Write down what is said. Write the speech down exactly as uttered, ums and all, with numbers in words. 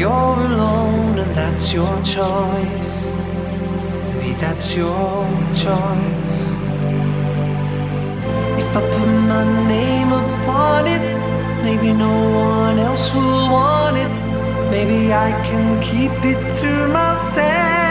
you're alone and that's your choice. Maybe that's your choice. If I put my name upon it, maybe no one else will want it. Maybe I can keep it to myself.